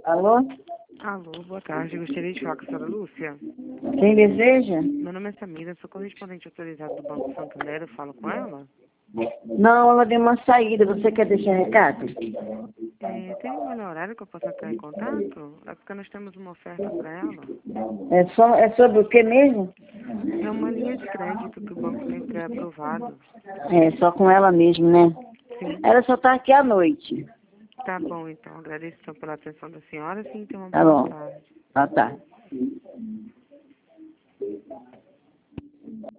Alô? Alô, boa tarde. Gostaria de falar com a senhora Lúcia. Quem deseja? Meu nome é Samira, sou correspondente autorizado do Banco Santander. Eu falo com ela? Não, ela deu uma saída. Você quer deixar recado? Tem um melhor horário que eu possa entrar em contato? É porque nós temos uma oferta para ela. É sobre o que mesmo? É uma linha de crédito que o banco tem pré-aprovado. É só com ela mesmo, né? Sim. Ela só tá aqui à noite. Tá bom, então. Agradeço então pela atenção da senhora. Sim, tenha uma Tá boa bom. tarde. Ah, tá.